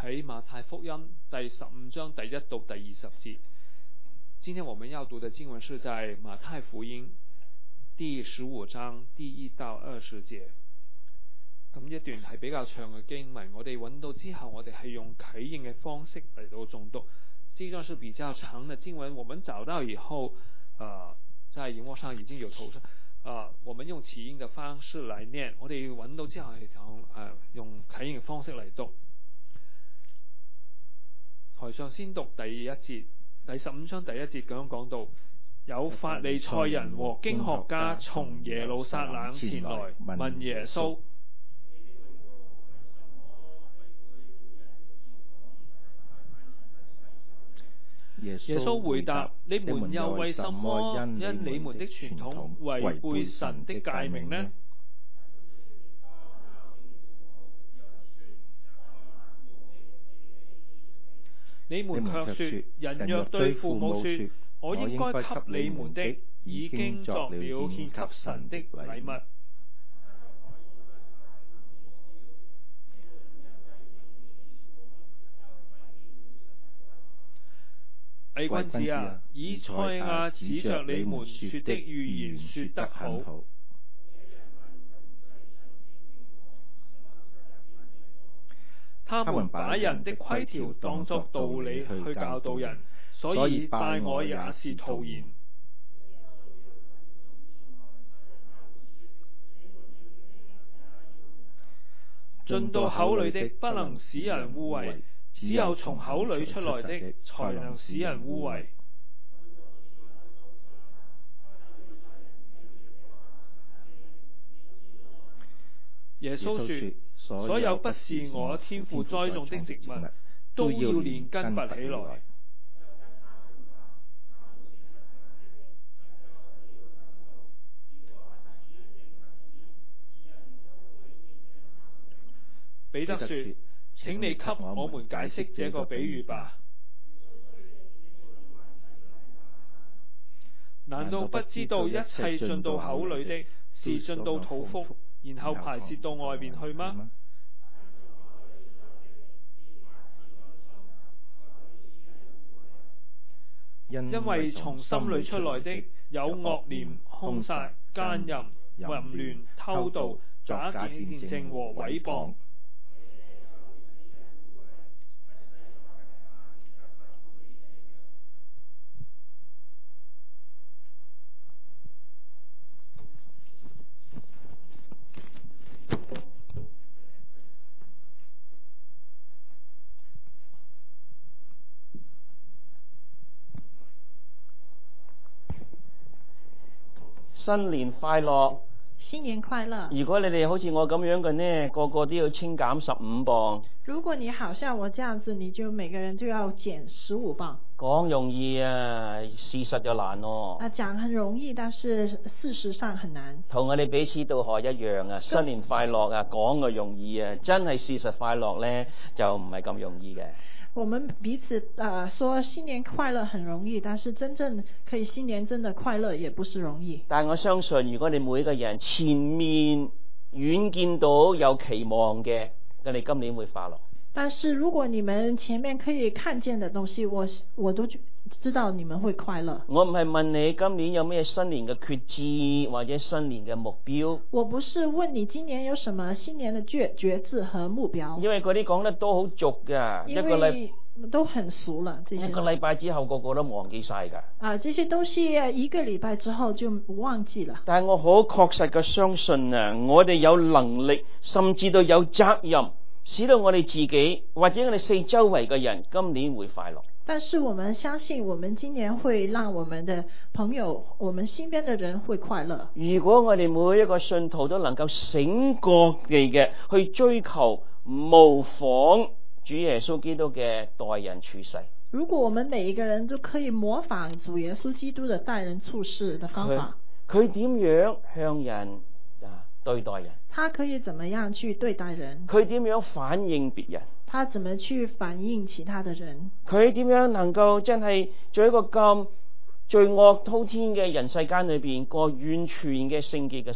喺馬太福音第15章第1到第20節。今天我們要讀的經文是在馬太福音第15章第1到20節。咁一段係比較長嘅經文，我哋揾到之後，我哋係用啟應嘅方式嚟到誦讀。這段是比較長的經文，我們找到以後，在熒幕上已經有投上。我們用啟應的方式嚟念，我哋揾到之後係用啟應嘅方式嚟讀。台上先讀第1節，第15章第1節咁樣講到：有法利賽人和經學家從耶路撒冷前來問耶穌。耶穌回答：你們又為什麼因你們的傳統違背神的誡命呢？你們卻說，人若對父母說，我應該給你們的，已經作了獻給神的禮物。偽君子啊，以賽亞指着你們說的預言說得好。他們把人的規條當作道理去教導人，所以拜我也是徒然。進到口裏的不能使人污穢，只有從口裏出來的才能使人污穢。耶穌說，所有不是我天父栽種的植物，都要連根拔起來。彼得說，請你給我們解釋這個比喻吧。難道不知道一切進到口裏的是進到肚腹，然後排泄到外面去嗎？因為從心裏出來的有惡念、兇殺、奸淫、淫亂、偷盜、假見證和毀謗。 新年快樂！ 新年快樂！ 如果你哋好似我咁樣嘅呢，個個都要清減15磅。 如果你好像我這樣子，你就每個人就要減15磅。 講容易啊，事實就難哦。 講很容易，但是事實上很難。同我哋彼此道賀一樣啊，新年快樂啊，講就容易啊，真係事實快樂呢，就唔係咁容易嘅。 我們彼此說新年快樂很容易，但是真正可以新年真的快樂也不是容易。 但我相信，如果你每一個人前面遠見到有期望嘅，咁你今年會快樂。 但是如果你們前面可以看見的東西，我都知道你們會快樂。 我唔係問你今年有咩新年嘅決志或者新年嘅目標。 我不是問你今年有什麼新年的決志和目標。 因為嗰啲講得都好俗噶， 一個禮都很熟了。這些一個禮拜之後個個都忘記晒噶。 這些東西一個禮拜之後就忘記了。 但係我好確實嘅相信啊，我哋有能力，甚至都有責任，使到我哋自己或者我哋四周圍嘅人今年會快樂。 但是我們相信，我們今年會讓我們的朋友，我們身邊的人會快樂。 如果我哋每一個信徒都能夠醒覺地嘅去追求模仿主耶穌基督嘅待人處世， 如果我們每一個人都可以模仿主耶穌基督的待人處事的方法， 佢點樣向人對待人？ 他可以怎麼樣去對待人？ 佢點樣反應別人？ 他怎麼去反映其他的人？ 佢點樣能夠真係做一個咁罪惡滔天嘅人世間裏邊過完全嘅聖潔嘅生命？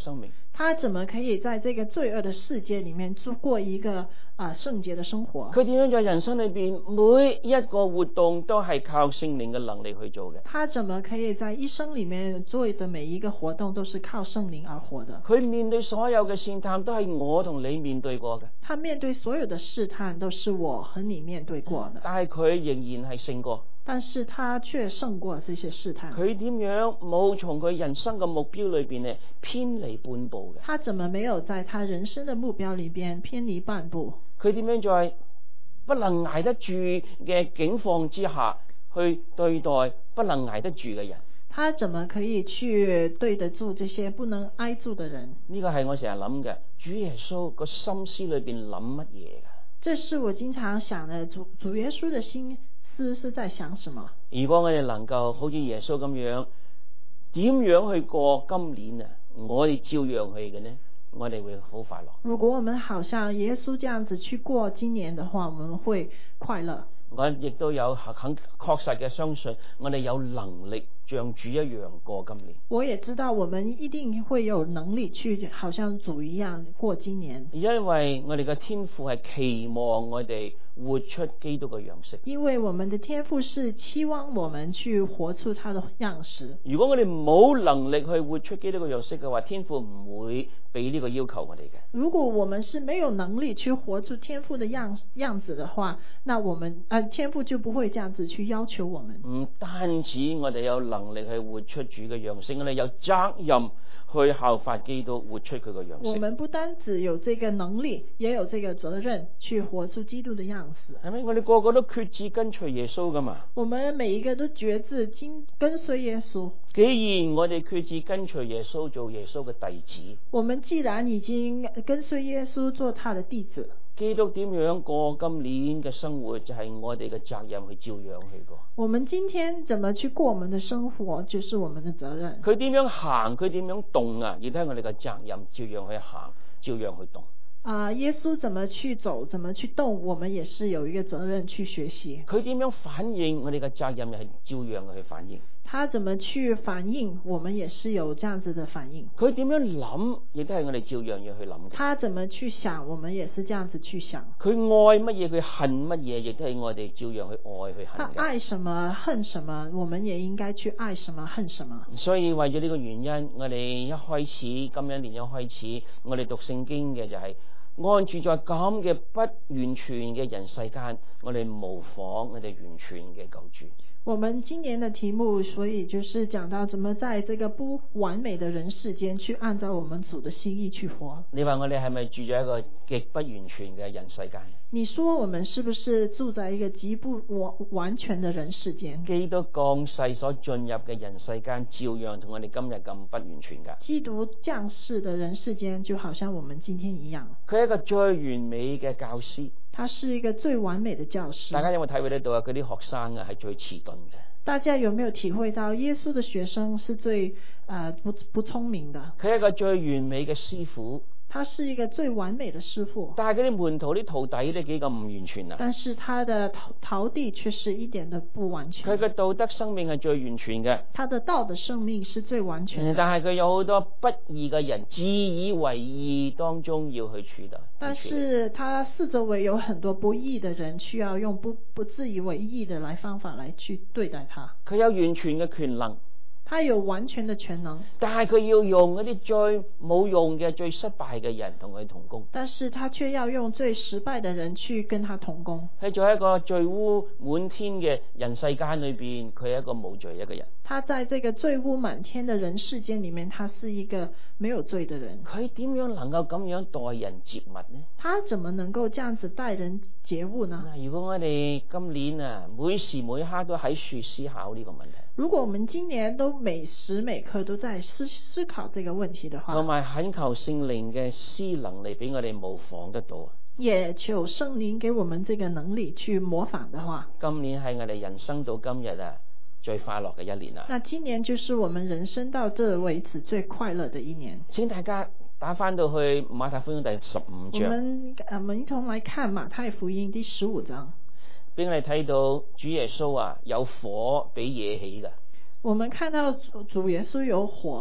他怎麼可以在這個罪惡的世界裡面過一個聖潔的生活？ 佢點樣在人生裏邊每一個活動都係靠聖靈嘅能力去做嘅？ 他怎麼可以在一生裡面做的每一個活動都是靠聖靈而活的？ 佢面對所有嘅試探都係我同你面對過嘅， 他面對所有的試探都是我和你面對過的， 但係佢仍然係勝過。 但是他卻勝過這些試探。 佢點樣冇從佢人生嘅目標裏邊咧偏離半步嘅？ 他怎麼沒有在他人生的目標裡邊偏離半步？ 佢點樣在不能捱得住嘅境況之下去對待不能捱得住嘅人？ 他怎麼可以去對得住這些不能挨住的人？ 呢個係我成日諗嘅，主耶穌個心思裏邊諗乜嘢嘅？ 這是我經常想的，主耶穌的心思是在想什麼？ 如果我哋能夠好似耶穌咁樣，點樣去過今年啊？我哋照樣去嘅呢，我哋會好快樂。 如果我們好像耶穌這樣子去過今年的話，我們會快樂。 我亦都有很確實嘅相信，我哋有能力像主一樣過今年。 我也知道我們一定會有能力去好像主一樣過今年， 因為我哋嘅天父係期望我哋活出基督嘅樣式。 因為我們的天父是期望我們去活出他的樣式。 如果我哋冇能力去活出基督嘅樣式嘅話，天父唔會俾呢個要求我哋嘅。 如果我們是沒有能力去活出天父的樣子的話，那我們天父就不會這樣子去要求我們。 唔單止我哋有能力去活出主嘅樣式，我哋有責任去效法基督，活出佢嘅樣式。 我們不單止有這個能力，也有這個責任去活出基督的樣子。 係咪？我哋個個都決志跟隨耶穌噶嘛？ 我們每一個都決志跟隨耶穌。 既然我哋決志跟隨耶穌，做耶穌嘅弟子， 我們既然已經跟隨耶穌做他的弟子， 基督點樣過今年嘅生活，就係我哋嘅責任去照樣去過。 我們今天怎麼去過我們的生活，就是我們的責任。 佢點樣行，佢點樣動啊，亦都係我哋嘅責任，照樣去行，照樣去動。 耶穌怎麼去走，怎麼去動，我們也是有一個責任去學習。 佢點樣反應，我哋嘅責任係照樣去反應。 他怎麼去反應，我們也是有這樣子的反應。 佢點樣諗，亦都係我哋照樣要去諗。 他怎麼去想，我們也是這樣子去想。 佢愛乜嘢，佢恨乜嘢，亦都係我哋照樣去愛去恨嘅。 他愛什麼恨什麼，我們也應該去愛什麼恨什麼。 所以為咗呢個原因，我哋一開始今年一開始，我哋讀聖經嘅就係按住在咁嘅不完全嘅人世間，我哋模仿我哋完全嘅救主。 我們今年的題目，所以就是講到怎麼在這個不完美的人世間，去按照我們主的心意去活。 你話我哋係咪住在一個極不完全嘅人世間？ 你說我們是不是住在一個極不完全的人世間？ 基督降世所進入嘅人世間，照樣同我哋今日咁不完全噶。 基督降世的人世間，就好像我們今天一樣。 佢係一個最完美嘅教師。 他是一個最完美的教師。 大家有冇體會得到啊？佢啲學生啊係最遲鈍嘅。 大家有沒有體會到耶穌的學生是最不聰明的？ 佢係一個最完美嘅師傅。 他是一個最完美的師傅。 但係佢啲門徒啲徒弟咧幾咁唔完全啊？但是他的徒弟卻是一點都不完全。 佢嘅道德生命係最完全嘅。 他的道德生命是最完全的。 但係佢有好多不義嘅人，自以為義當中要去處理。 但是他四周圍有很多不義的人，需要用不自以為義的方法來去對待他。 佢有完全嘅權能。 他有完全的全能， 但係佢要用嗰啲最冇用嘅、最失敗嘅人同佢同工。 但是他卻要用最失敗的人去跟他同工。 喺在一個罪污滿天嘅人世間裏邊，佢係一個無罪一個人。 他在這個罪污滿天的人世間裏面，他是一個沒有罪的人。 佢點樣能夠咁樣待人接物呢？ 他怎麼能夠這樣子待人接物呢？ 如果我哋今年啊，每時每刻都喺度思考呢個問題。 如果我們今年都每時每刻都在思考這個問題的話， 同埋懇求聖靈嘅施能力俾我哋模仿得到。 也求聖靈給我們這個能力去模仿的話， 今年係我哋人生到今日啊最快樂嘅一年啊！ 那今年就是我們人生到這為止最快樂的一年。 請大家打翻到去馬太福音第15章。 我們一同來看馬太福音第15章， 俾我哋睇到主耶穌啊有火俾惹起㗎。 我們看到主耶穌有火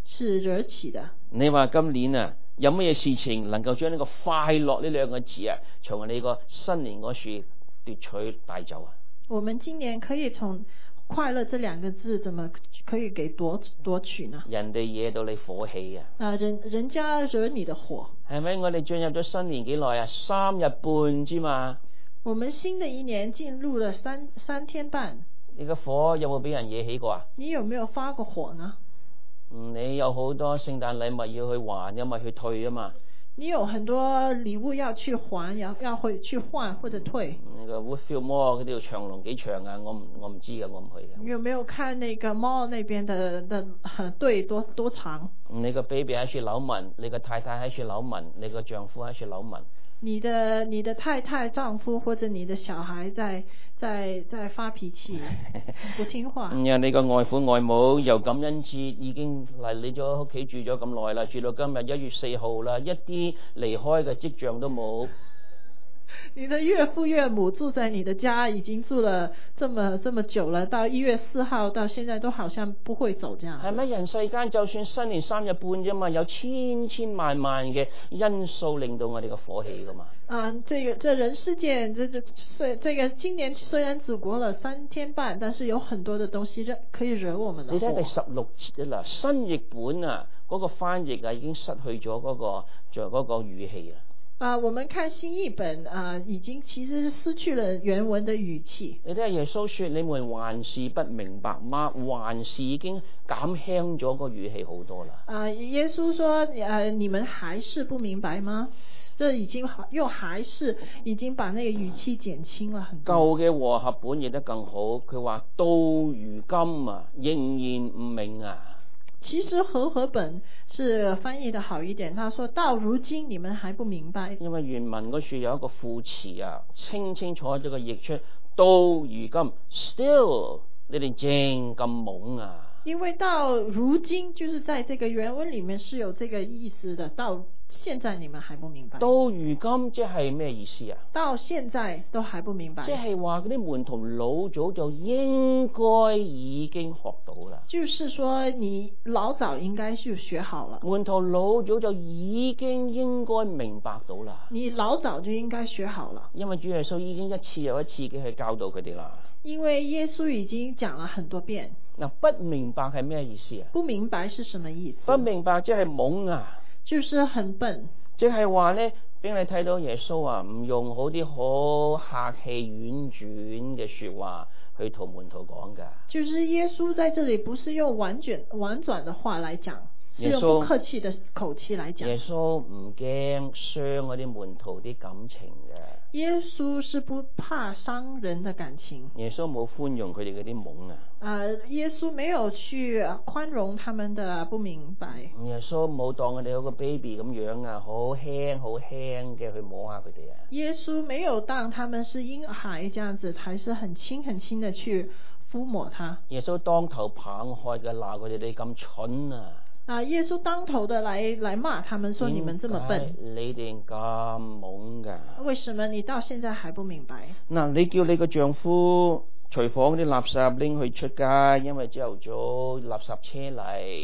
是惹起的。 你話今年啊，有乜嘢事情能夠將呢個快樂呢兩個字啊，從你個新年嗰處奪取帶走啊？ 我們今年可以從快樂這兩個字，怎麼可以給奪取呢？ 人哋惹到你火氣啊！ 人家惹你的火， 係咪？我哋進入咗新年幾耐啊？3日半之嘛。 我們新的一年進入了三天半。 你個火有冇俾人惹起過啊？ 你有沒有發過火呢？ 你有好多聖誕禮物要去還，因為去退啊嘛。 你有很多禮物要去還，要會去換或者退。 那個 Woodfield Mall 嗰條長龍幾長啊？我唔知㗎，我唔去嘅。 你有沒有看那個 mall 那邊的隊多長？ 你個 baby 喺處扭紋，你個太太喺處扭紋，你個丈夫喺處扭紋。 你的太太、丈夫或者你的小孩在發脾氣，不聽話。 你個外父外母由感恩節已經嚟你咗屋企住咗咁耐啦，住到今日1月4號啦，一啲離開嘅跡象都冇。 你的岳父岳母住在你的家已經住了這麼久了，到1月4號到現在都好像不會走這樣。 係咪？人世間就算新年3日半啫嘛，有千萬嘅因素令到我哋個火氣噶嘛。 這人世間這個今年雖然只過了3天半，但是有很多的東西可以惹我們的火。 你睇第16節啦，新譯本啊嗰個翻譯啊已經失去咗嗰個語氣啊。 我們看新譯本已經其實失去了原文的語氣。 你睇下耶穌說：你們還是不明白嗎？還是已經減輕咗個語氣好多啦。 耶穌說：你們還是不明白嗎？這已經又還是已經把那個語氣減輕了很多。 舊嘅和合本譯得更好，佢話到如今啊，仍然唔明啊。 其實和合本是翻譯得好一點，他說到如今你們還不明白。 因為原文嗰處有一個副詞啊，清楚咗個譯出到如今 still 你哋正咁懵啊。 因為到如今就是在這個原文裡面是有這個意思的，到現在你們還不明白。 到如今即係咩意思啊？ 到現在都還不明白。 即係話嗰啲門徒老早就應該已經學到啦。 就是說你老早應該就學好了。 門徒老早就已經應該明白到啦。 你老早就應該學好了。 因為主耶穌已經一次又一次嘅去教導佢哋啦。 因為耶穌已經講了很多遍。 嗱，不明白係咩意思啊？ 不明白是什麼意思？ 不明白即係懵啊。 就是很笨。 即係話咧，俾你睇到耶穌啊，唔用好啲好客氣婉轉嘅說話去同門徒講噶。 就是耶穌在這裏不是用婉轉的話來講，是用不客氣的口氣來講。 耶穌唔驚傷嗰啲門徒啲感情嘅。 耶穌是不怕傷人的感情。 耶穌冇寬容佢哋嗰啲懵啊。 耶穌沒有去寬容他們的不明白。 耶穌冇當佢哋有個 baby 咁樣啊，好輕嘅去摸下佢哋啊。耶穌沒有當他們是嬰孩這樣子，還是很輕的去撫摸他。 耶穌當頭棒喝嘅鬧佢哋，你咁蠢啊！ 耶穌當頭的來罵他們，說你們這麼笨， 你哋咁懵噶？ 為什麼你到現在還不明白？ 嗱，你叫你個丈夫廚房啲垃圾拎去出街，因為朝頭早垃圾車嚟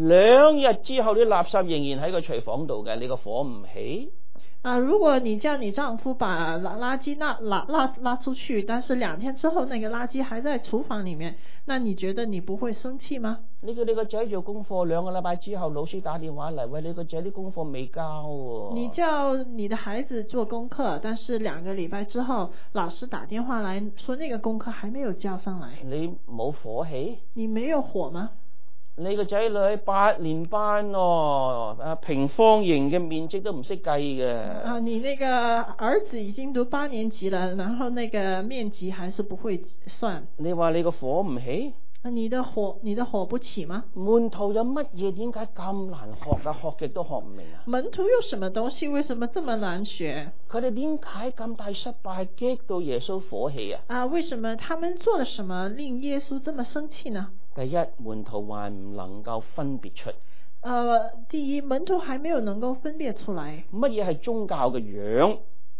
，2日之後啲垃圾仍然喺個廚房度嘅，你個火唔起？ 如果你叫你丈夫把垃圾拉出去，但是2天之後那個垃圾還在廚房裏面，那你覺得你不會生氣嗎？ 你叫你個仔做功課，2個禮拜之後老師打電話嚟，喂，你個仔啲功課未交喎。 你叫你的孩子做功課，但是2個禮拜之後老師打電話來說那個功課還沒有交上來， 你冇火氣？ 你沒有火嗎？ 你個仔女8年班喎，平方形嘅面積都唔識計嘅。 你那個兒子已經讀8年級了，然後那個面積還是不會算。 你話你個火唔起？ 你的火不起嗎？ 門徒有乜嘢？點解咁難學啊？學極都學唔明啊！ 門徒有什麼東西？為什麼這麼難學？ 佢哋點解咁大失敗，激到耶穌火氣啊？ 為什麼他們做了什麼令耶穌這麼生氣呢？ 第一，門徒還唔能夠分別出。 第一，門徒還沒有能夠分別出來。 乜嘢係宗教嘅樣？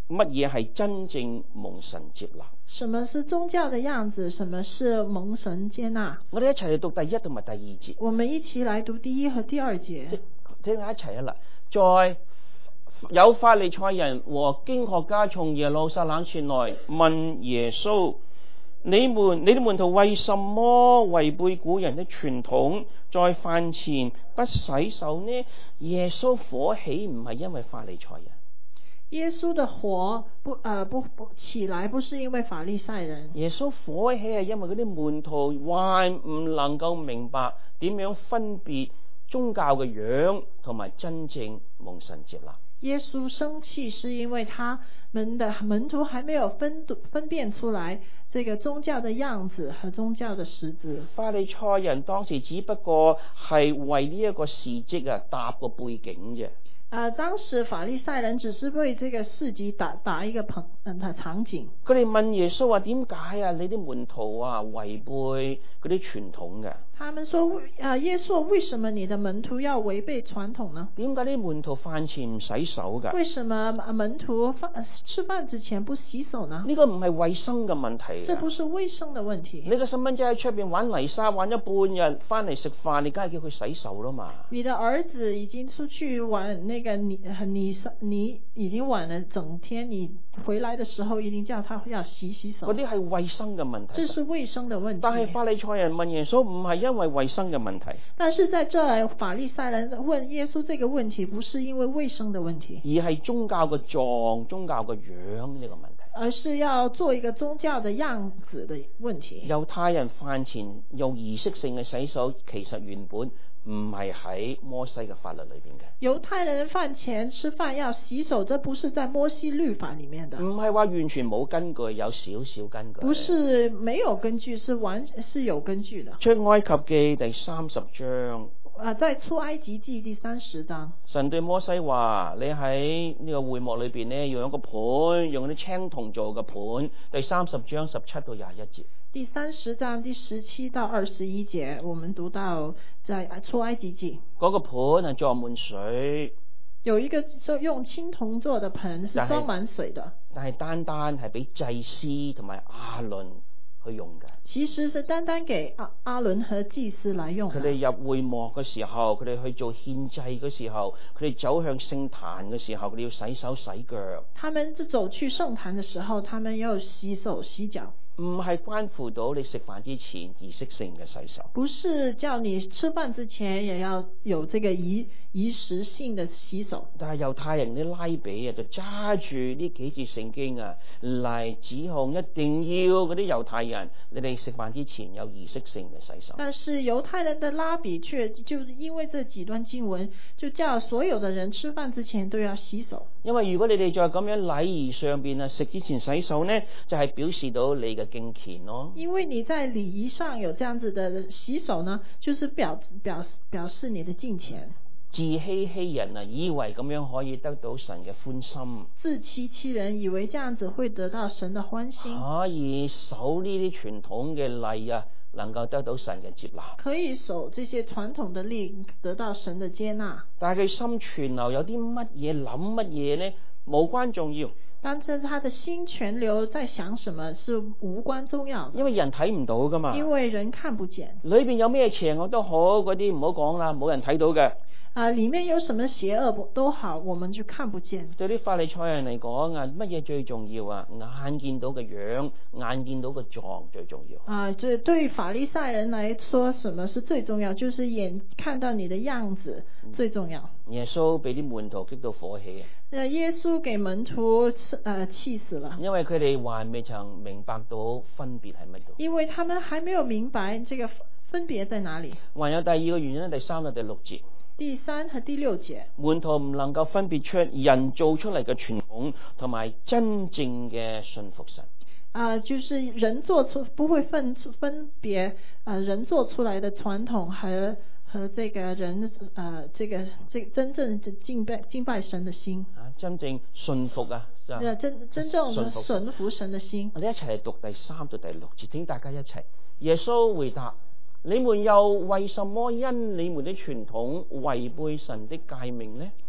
乜嘢係真正蒙神接納？ 什麼是宗教的樣子？什麼是蒙神接納？ 我哋一齊嚟讀第一同埋第二節。 我們一起來讀第一和第二節。 即係一齊啦，在有法利賽人和經學家從耶路撒冷前來問耶穌：你的門徒為什麼違背古人的傳統，在飯前不洗手呢？耶穌火起唔係因為法利賽人。 耶穌的火不起來，不是因為法利賽人。 耶穌火起係因為嗰啲門徒還唔能夠明白點樣分別宗教嘅樣同埋真正蒙神接納。 耶穌生氣是因為他們的門徒還沒有分辨出來這個宗教的樣子和宗教的實質。 法利賽人當時只不過係為呢一個事蹟搭個背景啫。 當時法利賽人只是為這個事蹟打一個場景。 佢哋問耶穌話：點解你啲門徒違背嗰啲傳統嘅？ 他們說：耶穌，為什麼你的門徒要違背傳統呢？ 點解啲門徒飯前唔洗手㗎？ 為什麼門徒吃飯之前不洗手呢？ 呢個唔係衛生嘅問題。 這不是衛生的問題。 你個細蚊仔喺出邊玩泥沙玩咗半日，翻嚟食飯，你梗係叫佢洗手啦嘛。 你的兒子已經出去玩那個泥已經玩了整天，你回來的時候一定叫他要洗手。 嗰啲係衛生嘅問題。 這是衛生的問題。 但係法利賽人問耶穌唔係因為衛生嘅問題。 但是在這法利賽人問耶穌這個問題，不是因為衛生的問題， 而係宗教嘅狀、宗教嘅樣呢個問題。 而是要做一個宗教的樣子的問題。 猶太人飯前用儀式性嘅洗手，其實原本唔係喺摩西嘅法律裏邊嘅。 猶太人飯前吃飯要洗手，這不是在摩西律法裏面的。 唔係話完全冇根據，有少少根據。 不是沒有根據，是有根據的。 出埃及記第30章。 在出埃及記第30章， 神對摩西話：你喺呢個會幕裏邊呢，要用一個盤，用啲青銅做嘅盤。第30章17到21節。 第30章第17到21節，我們讀到在出埃及記。 嗰個盤係裝滿水， 有一個就用青銅做的盆，是裝滿水的。 但係單單係俾祭司同埋亞倫去用嘅。 其實是單單給亞倫和祭司來用的。 佢哋入會幕嘅時候，佢哋去做獻祭嘅時候，佢哋走向聖壇嘅時候，佢哋要洗手洗腳。 他們走去聖壇嘅時候，他們要洗手洗腳。 唔係關乎到你食飯之前儀式性嘅洗手， 不是叫你吃飯之前也要有這個儀式性的洗手。 但係猶太人啲拉比就揸住呢幾節聖經嚟指控，一定要嗰啲猶太人你哋食飯之前有儀式性嘅洗手。 但是猶太人的拉比卻就因為這幾段經文，就叫所有的人吃飯之前都要洗手。 因為如果你哋再咁樣禮儀上邊食之前洗手呢，就係表示到你嘅敬虔咯。 因為你在禮儀上有這樣子的洗手呢，就是表示你的敬虔。 自欺欺人以為咁樣可以得到神嘅歡心。 自欺欺人，以為這樣子會得到神的歡心。 可以守呢啲傳統嘅例能夠得到神嘅接納。 可以守這些傳統的例，得到神的接納。 但係佢心存留有啲乜嘢諗乜嘢呢？無關重要。 但是他的心存留在想什麼是無關重要的， 因為人睇唔到噶嘛。 因為人看不見。 裏邊有咩邪惡都好，嗰啲唔好講啦，冇人睇到嘅。 裏面有什麼邪惡都好，我們就看不見。 對啲法利賽人嚟講乜嘢最重要眼見到嘅樣，眼見到嘅狀最重要。 對法利賽人來說，什麼是最重要？就是眼看到你的樣子最重要。 耶穌俾啲門徒激到火氣耶穌給門徒氣死了， 因為佢哋還未曾明白到分別係乜嘢。 因為他們還沒有明白這個分別在哪裡。 還有第二個原因，第3到第6節。 第3和第6節，門徒唔能夠分別出人做出嚟嘅傳統同埋真正嘅信服神。 就是人做出不會分別人做出來的傳統和這個人這個真正敬拜神的心。 真正信服真正順服神的心。 我哋一齊嚟讀第3到第6節，請大家一齊。耶穌回答：你們又為什麼因你們的傳統違背神的誡命呢？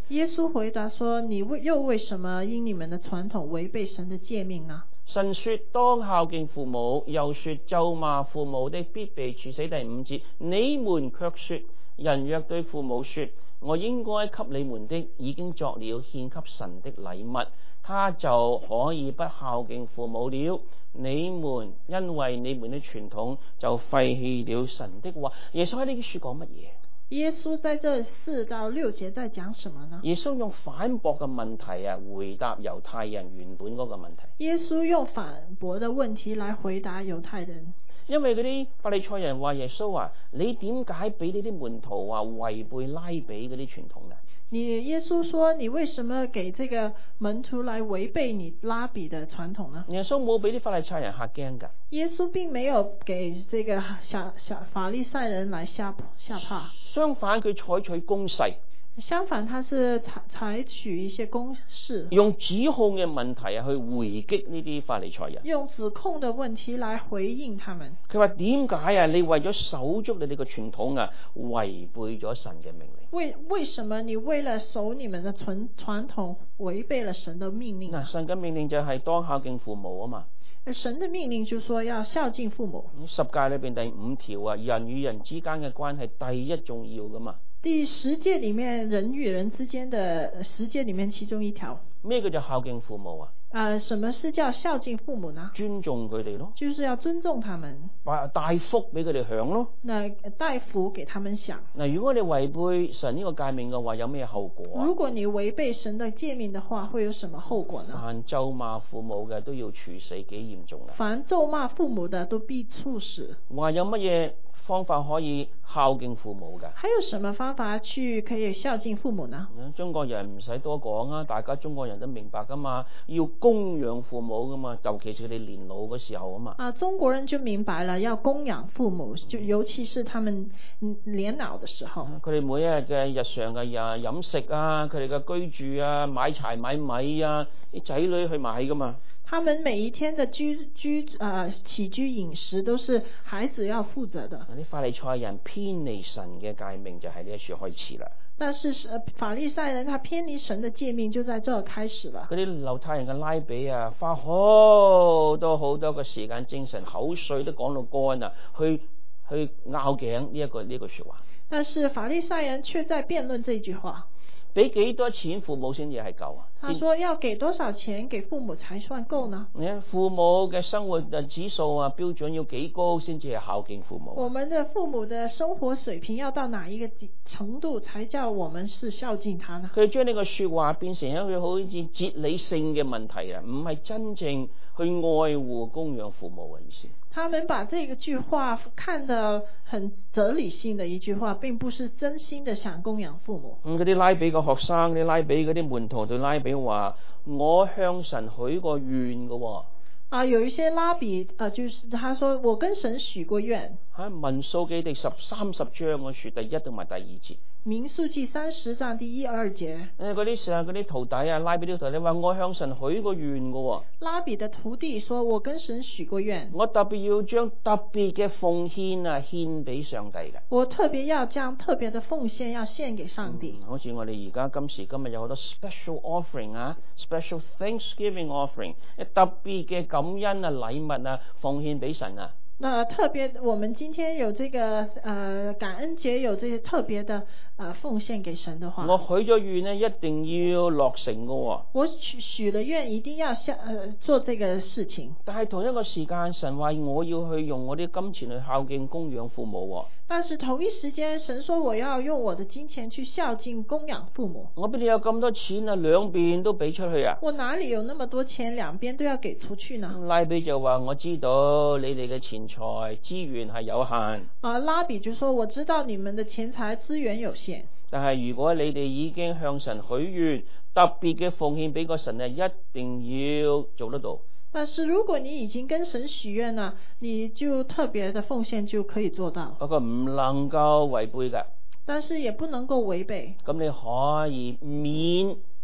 耶穌回答說：你又為什麼因你們的傳統違背神的誡命呢？ 神說當孝敬父母，又說咒罵父母的必被處死。第5節，你們卻說，人若對父母說，我應該給你們的已經作了獻給神的禮物，他就可以不孝敬父母了。你們因為你們的傳統就廢棄了神的話。耶穌喺呢啲書講乜嘢？ 耶穌在這4到6節在講什麼呢？ 耶穌用反駁嘅問題回答猶太人原本嗰個問題。 耶穌用反駁的問題來回答猶太人。 因為嗰啲法利賽人話耶穌話，你點解俾呢啲門徒話違背拉比嗰啲傳統呢？ 耶穌說，你為什麼給這個門徒來違背你拉比的傳統呢？ 耶穌冇俾啲法利賽人嚇驚㗎。 耶穌並沒有給這個法利賽人來嚇怕。 相反，佢採取攻勢。 相反，他是採取一些攻勢， 用指控嘅問題去回擊呢啲法利賽人， 用指控的問題來回應他們。 佢話點解你為咗守足你哋嘅傳統違背咗神嘅命令？ 為什麼你為了守你們的傳統違背了神的命令？ 神嘅命令就係當孝敬父母啊嘛。 神的命令就說要孝敬父母。 10誡裏邊第5條人與人之間嘅關係第一重要噶嘛。 第10誡裏面人與人之間的10誡裏面其中一條。 咩叫做孝敬父母啊？ 什麼是叫孝敬父母呢？ 尊重佢哋咯， 就是要尊重他們， 帶福俾佢哋享咯。 帶福給他們享。 如果你違背神呢個誡命嘅話，有咩後果啊？ 如果你違背神的誡命的話，會有什麼後果呢？ 凡咒罵父母嘅都要處死，幾嚴重啊？ 凡咒罵父母的都必處死。 話有乜嘢方法可以孝敬父母㗎？ 還有什麼方法可以孝敬父母呢？ 中國人唔使多講啊，大家中國人都明白噶嘛，要供養父母噶嘛，尤其是佢哋年老嘅時候啊嘛。 中國人就明白了，要供養父母，就尤其是他們年老的時候。 佢哋每一日嘅日常嘅飲食啊，佢哋嘅居住啊，買柴買米啊，啲仔女去買噶嘛。 他們每一天的起居飲食都是孩子要負責的。 啲法利賽人偏離神嘅誡命就喺呢一處開始啦。 但是法利賽人他偏離神的誡命就在這開始了。 嗰啲猶太人嘅拉比花好多嘅時間精神口水都講到乾去拗頸呢個說話。但是法利賽人卻在辯論這句話。 俾幾多錢父母先至係夠啊？ 他說要給多少錢給父母才算夠呢？ 你看父母嘅生活嘅指數標準要幾高先至係孝敬父母？ 我們的父母的生活水平要到哪一個程度才叫我們是孝敬他呢？佢將呢個說話變成一個好似哲理性嘅問題唔係真正去愛護供養父母嘅意思。 他們把這個句話看得很哲理性的一句話，並不是真心的想供養父母。 嗰啲拉比嘅學生，啲拉比嗰啲門徒對拉比話：我向神許過願嘅。 有一些拉比就是他說我跟神許過願。 喺民數記第30章我說第1同埋第2節。 民數記30章第1、2節。 嗰啲徒弟拉比啲徒弟話：我向神許過願嘅。 拉比的徒弟說：我跟神許過願。 我特別要將特別嘅奉獻獻俾上帝嘅。 我特別要將特別的奉獻要獻給上帝。 好似我哋而家今時今日有好多 special offering special Thanksgiving offering， 特別嘅感恩禮物奉獻俾神那特別，我們今天有這個感恩節，有這些特別的奉獻給神的話， 我許咗願呢，一定要落成嘅。 我許了願，一定要做這個事情。 但係同一個時間，神話我要去用我啲金錢去孝敬供養父母。 但是同一時間，神說我要用我的金錢去孝敬供養父母。 我邊度有咁多錢兩邊都俾出去我哪裏有那麼多錢，兩邊都要給出去呢？ 拉比就話：我知道你哋嘅錢財資源係有限。 拉比就說：我知道你們的錢財資源有限。 但係如果你哋已經向神許願，特別嘅奉獻俾個神一定要做得到。 但是如果你已經跟神許願了，你就特別的奉獻就可以做到。 不過唔能夠違背㗎。 但是也不能夠違背。 咁你可以免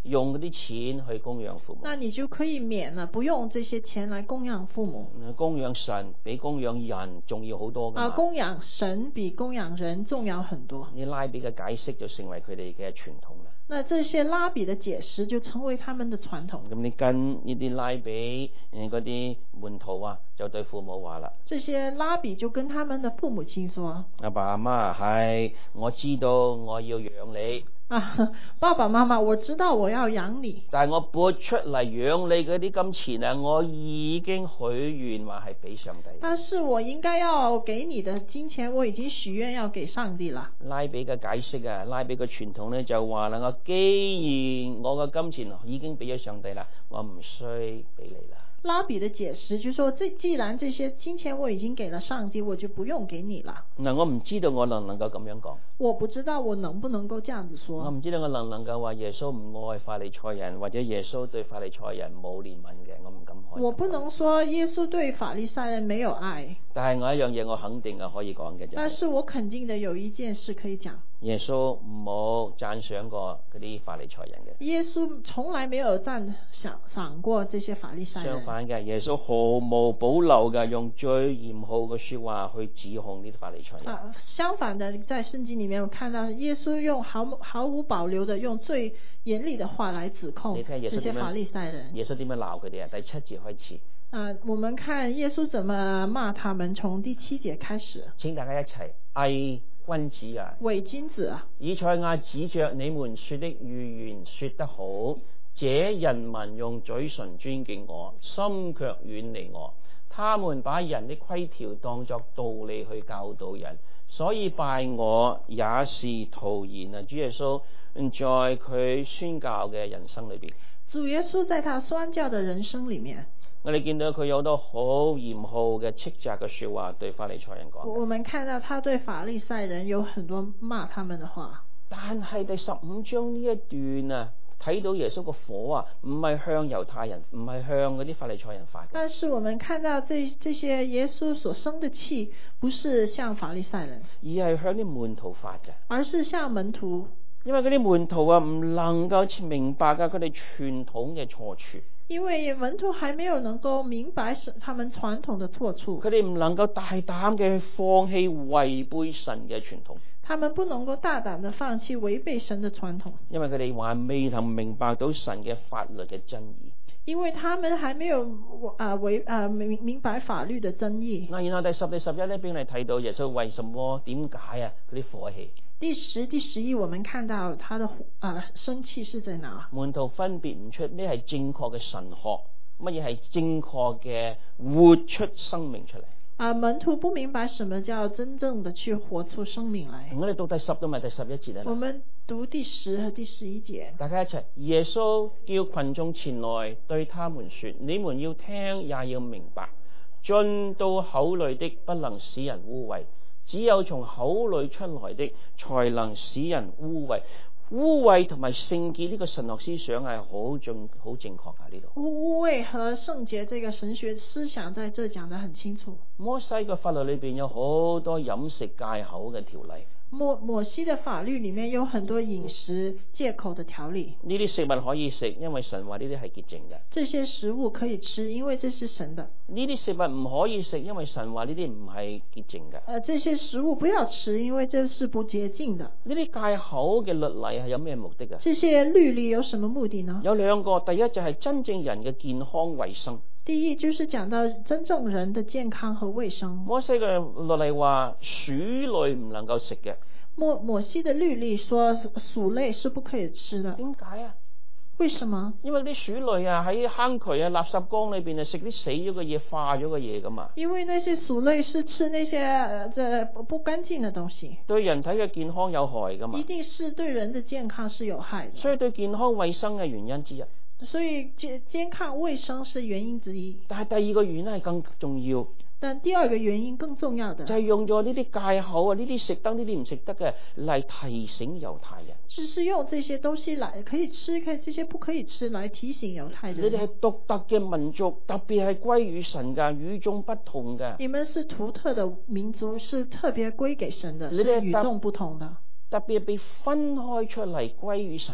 用嗰啲錢去供養父母。 那你就可以免了，不用這些錢來供養父母。 供養神比供養人重要好多㗎嘛。 供養神比供養人重要很多。 呢拉比嘅解釋就成為佢哋嘅傳統啦。 那這些拉比的解釋就成為他們的傳統。 咁你跟呢啲拉比嗰啲門徒啊，就對父母話啦。 這些拉比就跟他們的父母親說： 阿爸阿媽，係我知道我要養你。 爸爸媽媽，我知道我要養你， 但係我撥出嚟養你嗰啲金錢啊，我已經許願話係俾上帝。 但是我應該要給你的金錢，我已經許願要給上帝了。 拉比嘅解釋啊，拉比嘅傳統咧就話啦，我既然我嘅金錢已經俾咗上帝啦，我唔需俾你啦。 拉比的解釋就是說，既然這些金錢我已經給了上帝，我就不用給你了。 嗱，我唔知道我能唔能夠咁樣講。 我不知道我能不能夠這樣子說。 我唔知道我能唔能夠話耶穌唔愛法利賽人，或者耶穌對法利賽人冇憐憫嘅，我唔敢開。 我不能說耶穌對法利賽人沒有愛。 但係我一樣嘢我肯定嘅可以講嘅就係。 但是我肯定的有一件事可以講。 耶穌冇讚賞過嗰啲法利賽人嘅。 耶穌從來沒有讚賞過這些法利賽人。 相反嘅，耶穌毫無保留嘅用最嚴酷嘅說話去指控呢啲法利賽人。 相反的，在聖經裡面我看到耶穌用毫無保留的用最嚴厲的話來指控這些法利賽人。 耶穌點樣鬧佢哋啊？第7節開始。 我們看耶穌怎麼罵他們，從第7節開始。 請大家一齊偽君子啊！ 偽君子啊！ 以賽亞指着你們說的預言說得好，這人民用嘴唇尊敬我，心卻遠離我。他們把人的規條當作道理去教導人，所以拜我也是徒然啊！主耶穌在佢宣教嘅人生裏邊， 主耶穌在他宣教的人生裡面， 我哋見到佢有好多好嚴酷嘅斥責嘅說話對法利賽人講。 我們看到他對法利賽人有很多罵他們的話。但係第15章呢一段啊，睇到耶穌個火啊，唔係向猶太人，唔係向嗰啲法利賽人發嘅。 但是我們看到這些耶穌所生的氣，不是向法利賽人， 而係向啲門徒發嘅。 而是向門徒。 因為嗰啲門徒啊，唔能夠明白佢哋傳統嘅錯處。 因為門徒還沒有能夠明白他們傳統的錯處， 佢哋唔能夠大膽嘅放棄違背神嘅傳統。 他們不能夠大膽的放棄違背神的傳統， 因為佢哋還未能明白到神嘅法律嘅真義。 因為他們還沒有明白法律的真義。 然後第10、第11呢邊嚟睇到耶穌為什麼點解啊嗰啲火氣。 第10、第11我們看到他的生氣是在哪？ 門徒分別唔出咩係正確嘅神學，乜嘢係正確嘅活出生命出嚟。 門徒不明白什麼叫真正的去活出生命來。 我哋讀第10到埋第11節啦。 我們讀第10和第11節。 大家一齊。耶穌叫群眾前來，對他們說：你們要聽，也要明白。進到口裏的不能使人污穢，只有從口裏出來的才能使人污穢。污穢同埋聖潔呢個神學思想係好正確㗎呢度。 污穢和聖潔這個神學思想在這講得很清楚。 摩西嘅法律裏邊有好多飲食戒口嘅條例。 摩西的法律裡面有很多飲食戒口的條例。 呢啲食物可以食，因為神話呢啲係潔淨嘅。 這些食物可以吃，因為這是神的。 呢啲食物唔可以食，因為神話呢啲唔係潔淨嘅。 這些食物不要吃，因為這是不潔淨的。 呢啲戒口嘅律例係有咩目的啊？ 這些律例有什麼目的呢？ 有2個，第一就係真正人嘅健康衛生。 第一就是講到真正人的健康和衛生。 摩西嘅律例話鼠類唔能夠食嘅。 摩西的律例說鼠類是不可以吃的。 點解啊？ 為什麼？ 因為啲鼠類啊喺坑渠啊垃圾缸裏邊啊食啲死咗嘅嘢化咗嘅嘢噶嘛。 因為那些鼠類是吃那些不乾淨的東西，對人體嘅健康有害噶嘛。一定是對人的健康是有害的。 所以對健康衛生嘅原因之一。 所以健康衛生是原因之一。 但係第二個原因係更重要。 但第二個原因更重要的就係用咗呢啲戒口啊，呢啲食得呢啲唔食得嘅嚟提醒猶太人。 只是用這些東西來可以吃，這些不可以吃來提醒猶太人。 你哋係獨特嘅民族，特別係歸於神㗎，與眾不同嘅。 你們是獨特的民族，是特別歸給神的，是與眾不同的。 特別被分開出嚟歸於神㗎。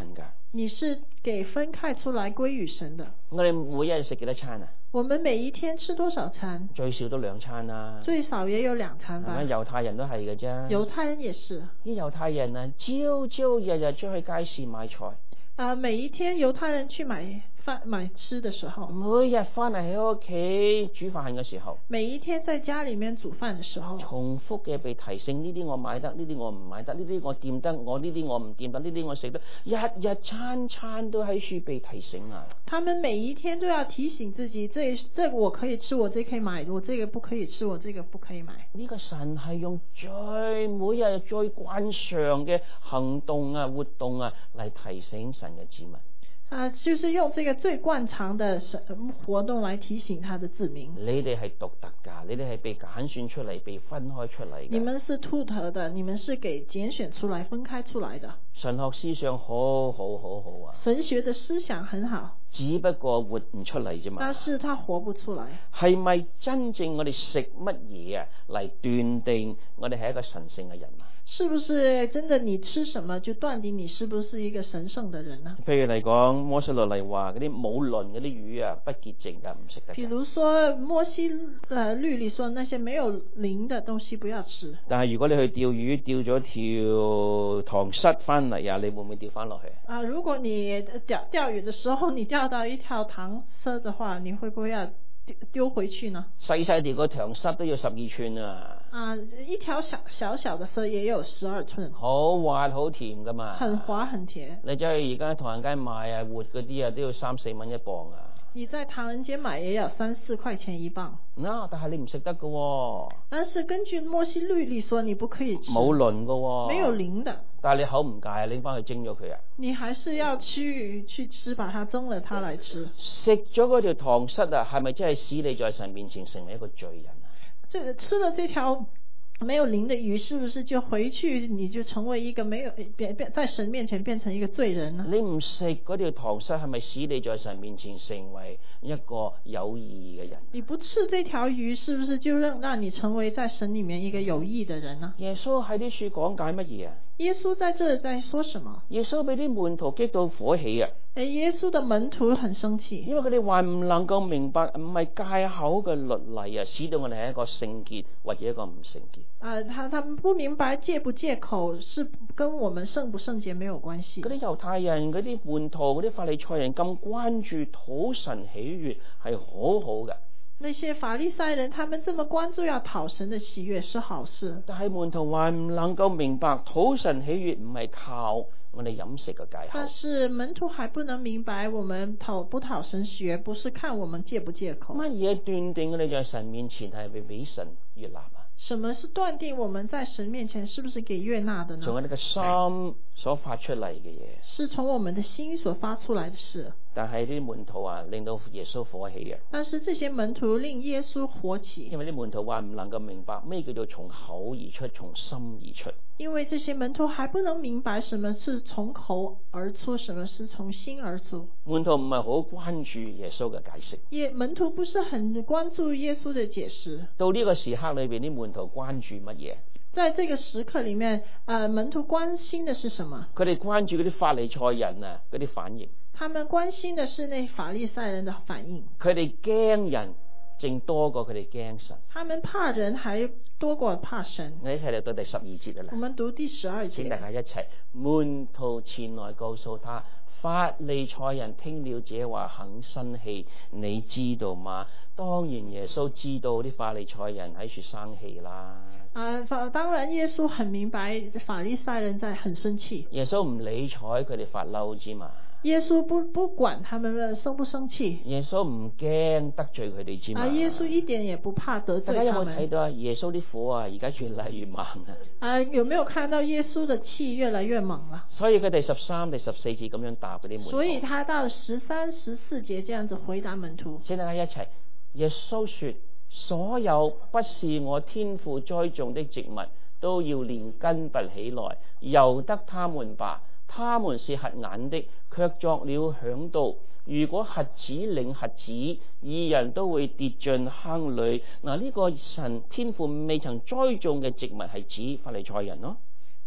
你是給分開出來歸於神的。 我哋每一日食幾多餐啊？ 我們每一天吃多少餐？ 最少都2餐啦。 最少也有2餐吧。 係咪？猶太人都係嘅啫。 猶太人也是。 啲猶太人啊，朝朝日日出去街市買菜。 每一天猶太人去買吃的時候， 每日翻嚟喺屋企煮飯嘅時候， 每一天在家裏面煮飯的時候， 重複嘅被提醒，呢啲我買得，呢啲我唔買得，呢啲我掂得，我呢啲我唔掂得，呢啲我食得，日日餐餐都喺處被提醒啊！ 他們每一天都要提醒自己，這我可以吃，我這可以買，我這個不可以吃，我這個不可以買。 呢個神係用每日最慣常嘅行動啊、活動啊嚟提醒神嘅子民。 就是用這個最慣常的活動來提醒他的子民。 你哋係獨特㗎，你哋係被揀選出嚟、被分開出嚟嘅。 你們是獨特的，你們是給揀選出來、分開出來的。 神學思想好啊！ 神學的思想很好， 只不過活唔出嚟啫嘛。 但是他活不出來。 係咪真正我哋食乜嘢啊嚟斷定我哋係一個神聖嘅人啊？ 是不是真的你吃什麼就斷定你是不是一個神聖的人呢？ 譬如嚟講，摩西律例話嗰啲冇鱗嗰啲魚啊，不潔淨噶，唔食得。 譬如說摩西律例說那些沒有鱗的東西不要吃。 但係如果你去釣魚，釣咗條塘虱翻嚟啊，你會唔會釣翻落去？ 如果你釣魚的時候你釣到一條塘虱的話，你會不會要丟回去呢？ 細細條個塘虱都要12寸啊！ 一條小的虱也有12寸， 好滑好甜噶嘛， 很滑很甜。 你走去而家唐人街買啊，活嗰啲啊都要3-4蚊一磅啊。 你在唐人街買也要3-4塊錢一磅。 但係你唔食得噶喎。 但是根據摩西律例說，你不可以吃。 冇鱗噶喎。 沒有鱗的。 但係你口唔戒啊，拎翻去蒸咗佢啊。 你還是要去吃，把它蒸了它來吃。 食咗嗰條塘虱啊，係咪真係使你在神面前成為一個罪人啊？ 吃了這條沒有鱗的魚，是不是就回去你就成為一個沒有在神面前變成一個罪人呢？ 你唔食嗰條塘虱，係咪使你在神面前成為一個有義嘅人？ 你不吃這條魚，是不是就讓你成為在神裏面一個有義的人呢？ 耶穌喺呢處講解乜嘢啊？ 耶穌在這在說什麼？ 耶穌俾啲門徒激到火氣啊！ 耶穌的門徒很生氣， 因為佢哋還唔能夠明白，唔係戒口嘅律例啊，使到我哋係一個聖潔或者一個唔聖潔。 他們不明白戒不戒口是跟我們聖不聖潔沒有關係。 嗰啲猶太人、嗰啲門徒、嗰啲法利賽人咁關注討神喜悅係好好嘅。 那些法利賽人，他們這麼關注要討神的喜悅是好事。 但係門徒還唔能夠明白，討神喜悅唔係靠我哋飲食嘅戒口。 但是門徒還不能明白，我們不討神喜悅，不是看我們戒不戒口。 乜嘢斷定我哋在神面前係被俾神悅納啊？ 什麼是斷定我們在神面前是不是給悅納的呢？ 從我哋嘅心所發出嚟嘅嘢， 是從我們的心所發出來的事。 但係啲門徒啊，令到耶穌火氣啊。 但是這些門徒令耶穌火起， 因為啲門徒話唔能夠明白咩叫做從口而出，從心而出。 因為這些門徒還不能明白什麼是從口而出，什麼是從心而出。 門徒唔係好關注耶穌嘅解釋。 門徒不是很關注耶穌的解釋。 到呢個時刻裏邊，啲門徒關注乜嘢？ 在這個時刻裏面，門徒關心的是什麼？ 佢哋關注嗰啲法利賽人啊，嗰啲反應。 他們關心的是那法利賽人的反應。 佢哋驚人，正多過佢哋驚神。 他們怕人還多過怕神。 我哋一齊嚟到第12節啦。 我們讀第12節。 請大家一齊。門徒前來告訴他，法利賽人聽了這話很生氣，你知道嗎？當然耶穌知道啲法利賽人喺處生氣啦。 當然耶穌很明白法利賽人在很生氣。 耶穌唔理睬佢哋發嬲之嘛。 耶穌不管他們生不生氣。 耶穌唔驚得罪佢哋之嘛。 耶穌一點也不怕得罪他們。 大家有冇睇到啊？耶穌啲火啊，而家越嚟越猛啊！ 有沒有看到耶穌的氣越來越猛了？ 所以佢第13、第14節咁樣答嗰啲門徒。 所以他到13、14節這樣子回答門徒。 請大家一齊。耶穌說：所有不是我天父栽種的植物，都要連根拔起來，由得他們吧。他們是瞎眼的，卻作了嚮導。如果瞎子領瞎子，義人都會跌進坑裏。呢個神天父未曾栽種嘅植物係指法利賽人咯。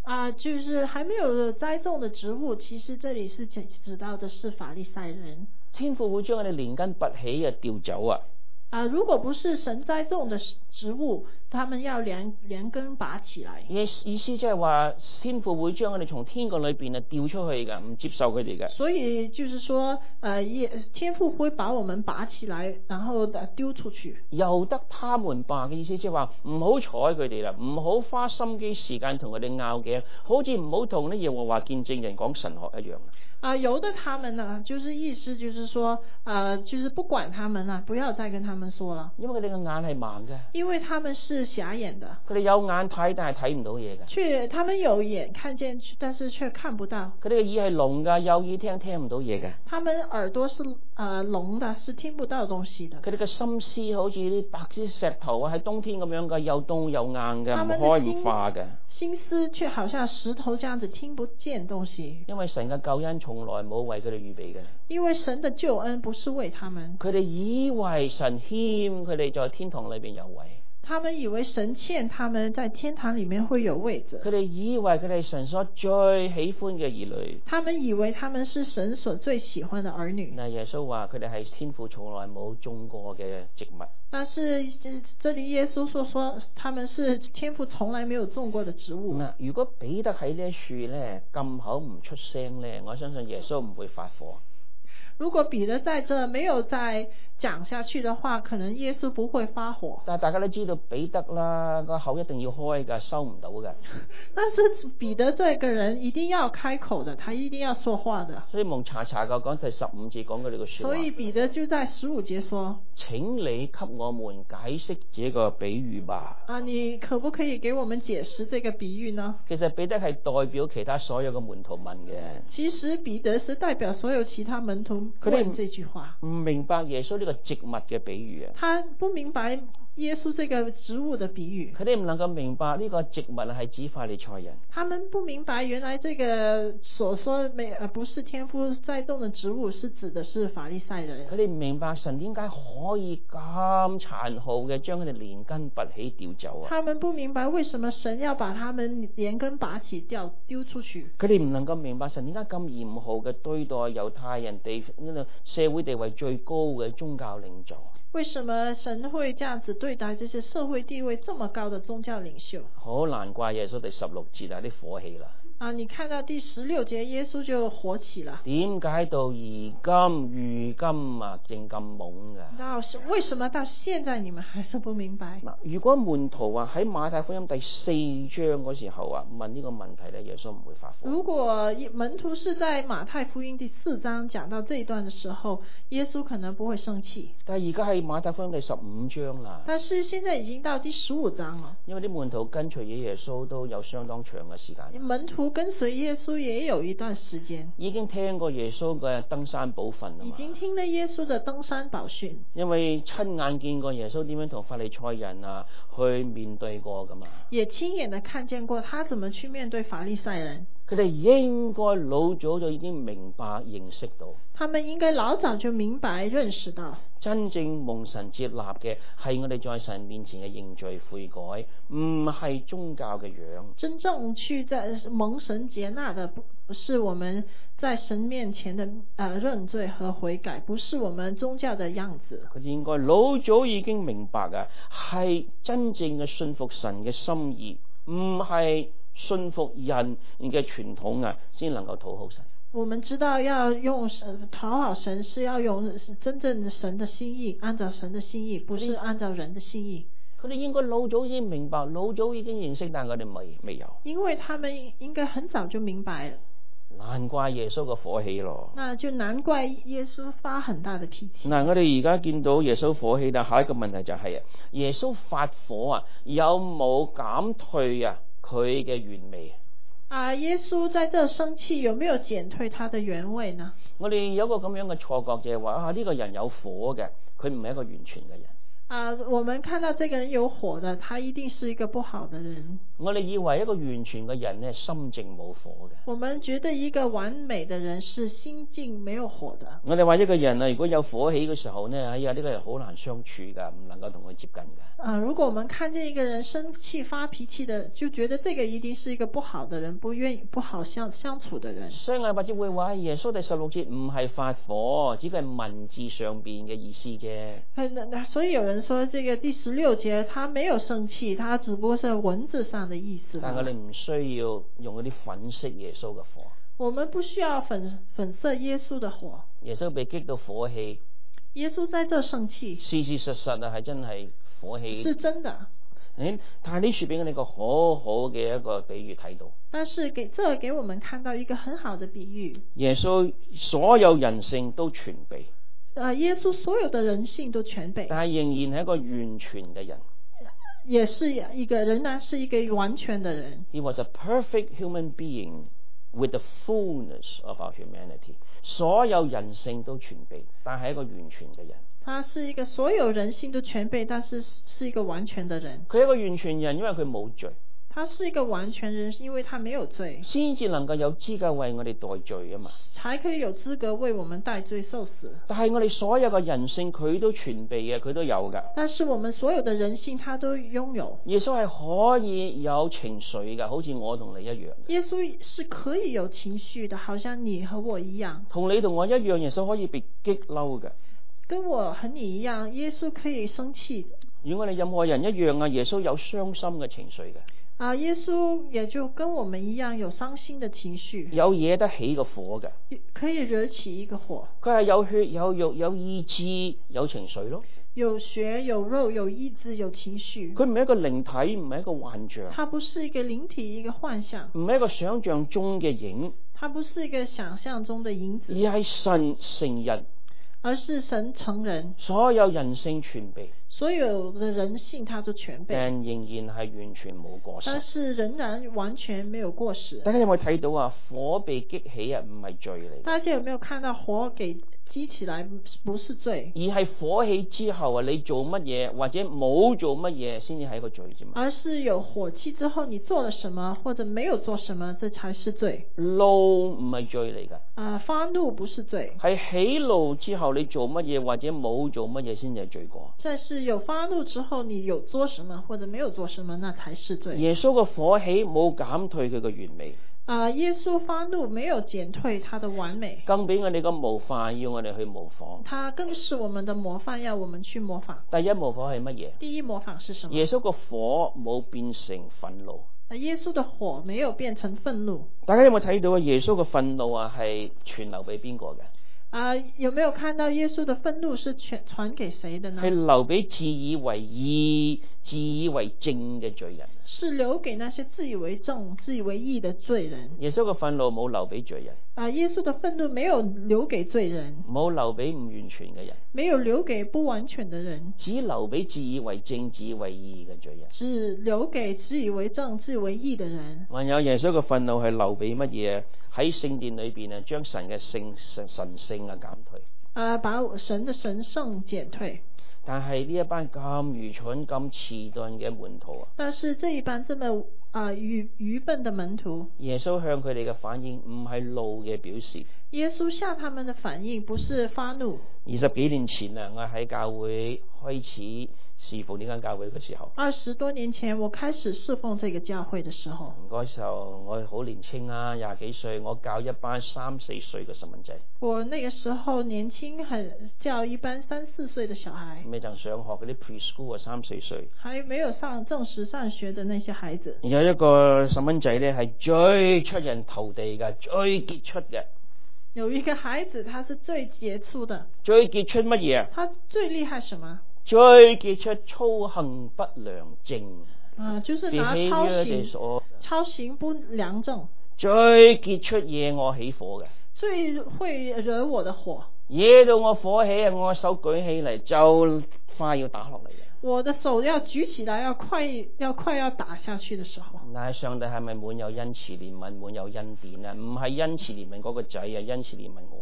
就是还没有栽種的植物，其實這裡是指到的是法利賽人。 天父會將我哋連根拔起啊，調走啊！ 如果不是神栽種的植物，他們要連根拔起來。 意思即係話，天父會將我哋從天國裏邊啊調出去嘅，唔接受佢哋嘅。 所以就是說，天父會把我們拔起來，然後丟出去。 由得他們吧嘅意思即係話，唔好睬佢哋啦，唔好花心機時間同佢哋拗頸，好似唔好同呢耶和華見證人講神學一樣。 由得他們呢，就是意思就是說，就是不管他們啦，不要再跟他們說了。 因為佢哋嘅眼係盲嘅。 因為他們是瞎眼的。 佢哋有眼睇，但係睇唔到嘢嘅。 他們有眼看見，但是卻看不到。 佢哋嘅耳係聾㗎，有耳聽，聽唔到嘢嘅。 他們耳朵是聾的，是聽不到東西的。 佢哋嘅心思好似啲白色石頭啊，喺冬天咁樣嘅，又凍又硬嘅，唔開唔化嘅。 心思卻好像石頭這樣子，聽不見東西。 因為神嘅救恩從來冇為佢哋預備嘅。 因為神的救恩不是為他們。 佢哋以為神欠佢哋在天堂裏邊有位。 他們以為神欠他們在天堂裏面會有位置。 佢哋以為佢哋神所最喜歡嘅兒女。 他們以為他們是神所最喜歡的兒女。 嗱，耶穌話佢哋係天父從來冇種過嘅植物。 但是這裏耶穌說他們是天父從來沒有種過的植物。 嗱，如果彼得喺呢樹咧禁口唔出聲咧，我相信耶穌唔會發火。 如果彼得在這沒有再講下去的話，可能耶穌不會發火。 但係大家都知道彼得啦，個口一定要開㗎，收唔到㗎。 但是彼得這個人一定要開口的，他一定要說話的。 所以蒙查查嘅講第15節講佢哋個說話。 所以彼得就在15節說： 請你給我們解釋這個比喻吧。 你可不可以給我們解釋這個比喻呢？ 其實彼得係代表其他所有嘅門徒問嘅。 其實彼得是代表所有其他門徒問這句話。 唔明白耶穌呢個植物嘅比喻啊。 他不明白耶穌這個植物的比喻。 佢哋唔能夠明白呢個植物係指法利賽人。 他們不明白原來這個所說不是天父栽種的植物，是指的是法利賽人。 佢哋唔明白神點解可以咁殘酷嘅將佢哋連根拔起丟走啊。 他們不明白為什麼神要把他們連根拔起丟出去。 佢哋唔能夠明白神點解咁嚴酷嘅對待猶太人社會地位最高嘅宗教領袖。 為什麼神會這樣子對待這些社會地位這麼高的宗教領袖？ 好難怪耶穌第16節有啲火氣啦。 你看到第16節，耶穌就火起了。 點解到如今正咁懵㗎？ 為什麼到現在你們還是不明白？ 如果門徒喺馬太福音第4章嗰時候問呢個問題咧，耶穌唔會發火。 如果門徒是在馬太福音第4章講到這一段的時候，耶穌可能不會生氣。 但係而家係馬太福音第15章啦。 但是現在已經到第15章了。 因為啲門徒跟隨耶穌都有相當長嘅時間。 門徒跟隨耶穌也有一段時間。已經聽過耶穌嘅登山寶訓啦嘛。已經聽了耶穌的登山寶訓。因為親眼見過耶穌點樣同法利賽人去面對過噶嘛。也親眼的看見過他怎麼去面對法利賽人。佢哋應該老早就已經明白認識到。他們應該老早就明白認識到。真正蒙神接納嘅係我哋在神面前嘅認罪悔改，唔係宗教嘅樣。真正去在蒙神接納的，不是我們在神面前的認罪和悔改，不是我們宗教的樣子。佢應該老早已經明白嘅係真正嘅信服神嘅心意，唔係信服人嘅傳統先能夠討好神。我們知道要用討好神，是要用真正的神的心意，按照神的心意，不是按照人的心意。佢哋應該老早已經明白，老早已經認識，但佢哋未有。因為他們應該很早就明白了。難怪耶穌個火氣咯。那就難怪耶穌發很大的脾氣。嗱，我哋而家見到耶穌火氣啦，下一個問題就係耶穌發火有冇減退佢嘅原味？耶穌在這生氣，有沒有減退他的原味呢？我哋有個咁樣嘅錯覺，就係話呢個人有火嘅，佢唔係一個完全嘅人。 我們看到這個人有火的，他一定是一個不好的人。 我哋以為一個完全嘅人咧，心靜冇火嘅。 我們覺得一個完美的人是心靜沒有火的。 我哋話一個人啊，如果有火氣嘅時候呢，哎呀，呢個人好難相處噶，唔能夠同佢接近噶。 如果我們看見一個人生氣發脾氣的，就覺得這個一定是一個不好的人，不好相處的人。 所以我或者會話耶穌第16節唔係發火，只係文字上邊嘅意思啫。 所以有人說這個第16節他沒有生氣，他只不過是文字上的意思。 但我哋唔需要用嗰啲粉飾耶穌嘅火。 我們不需要粉飾耶穌的火。 耶穌被激到火氣， 耶穌在這生氣， 事實啊係真係火氣， 是真的。 但係呢處俾我哋個好好嘅一個比喻睇到。 但是給我們看到一個很好的比喻。 耶穌所有人性都全備。 耶穌所有的人性都全備， 但係仍然係一個完全嘅人， 也是仍然是一個完全的人。 He was a perfect human being with the fullness of our humanity。所有人性都全備，但係一個完全嘅人。 他是一個所有人性都全備，但是是一個完全的人。 佢係一個完全人，因為佢冇罪。 他是一個完全人，因為他沒有罪， 先至能夠有資格為我哋代罪啊嘛， 才可以有資格為我們代罪受死。 但係我哋所有嘅人性佢都全備嘅，佢都有噶。 但是我們所有的人性他都擁有。 耶穌係可以有情緒噶，好似我同你一樣。 耶穌是可以有情緒的，好像你和我一樣。 同你同我一樣，耶穌可以被激嬲嘅。 跟我和你一樣，耶穌可以生氣。 與我哋任何人一樣啊，耶穌有傷心嘅情緒嘅。 耶穌也就跟我們一樣有傷心的情緒， 有惹得起個火嘅， 可以惹起一個火。 佢係有血有肉有意志有情緒咯， 有血有肉有意志有情緒。 佢唔係一個靈體，唔係一個幻象， 它不是一個靈體一個幻象， 唔係一個想象中嘅影， 它不是一個想象中的影子， 而係神成人， 而是神成人， 所有人性全備， 所有的人性它都全備， 但仍然係完全冇過失。 但是仍然完全沒有過失。 大家有冇睇到啊？火被激起啊，唔係罪嚟。 大家有沒有看到火給激起來不是罪， 而係火起之後啊，你做乜嘢或者冇做乜嘢先至係一個罪啫嘛。 而是有火氣之後你做了什麼或者沒有做什麼，這才是罪。 怒唔係罪嚟噶。 發怒不是罪， 係喜怒之後你做乜嘢或者冇做乜嘢先至係罪過。 但是有發怒之後你有做什麼或者沒有做什麼，那才是罪。 耶穌個火起冇減退佢個完美。 耶穌發怒沒有減退他的完美， 更俾我哋個模範要我哋去模仿。 他更是我們的模範，要我們去模仿。 第一模仿係乜嘢？ 第一模仿是什麼？ 耶穌個火冇變成憤怒。 耶穌的火沒有變成憤怒。 大家有冇睇到啊？耶穌嘅憤怒啊，係傳留俾邊個嘅？ 有沒有看到耶穌的憤怒是傳給誰的呢？ 係留俾自以為義、自以為正嘅罪人。 是留給那些自以為正、自以為義的罪人。 耶穌嘅憤怒冇留俾罪人。 耶穌的憤怒沒有留給罪人， 冇留俾唔完全嘅人， 沒有留給不完全的人， 只留俾自以為正、自以為義嘅罪人。 只留給自以為正、自以為義的人。 還有耶穌嘅憤怒係留俾乜嘢？喺聖殿裏邊啊，將神嘅神聖啊減退。 把神的神聖減退。 但係呢一班咁愚蠢、咁遲鈍嘅門徒啊， 但是這一班這麼愚笨的門徒， 耶穌向佢哋嘅反應唔係怒嘅表示。 耶穌向他們的反應不是發怒。 20幾年前啊，我喺教會開始侍奉呢間教會嘅時候 ，20多年前我開始侍奉這個教會的時候， 嗰時候我好年輕啊，20幾歲，我教一班3、4歲嘅細蚊仔。我那個時候年輕，很教一班3、4歲的小孩， 未曾上學嗰啲 preschool 啊，3、4歲， 還沒有正式上學的那些孩子。 有一個細蚊仔咧，係最出人頭地嘅，最傑出嘅。 有一個孩子，他是最傑出的。 最傑出乜嘢？ 他最厲害什麼？ 最傑出操行不良症。 就是拿操行不良症。 最傑出惹我起火嘅。最會惹我的火。 惹到我火起啊！我手舉起嚟就快要打落嚟嘅。 我的手要舉起來，要快要打下去的時候。 但係上帝係咪滿有恩慈憐憫、滿有恩典啊？唔係恩慈憐憫嗰個仔啊，恩慈憐憫我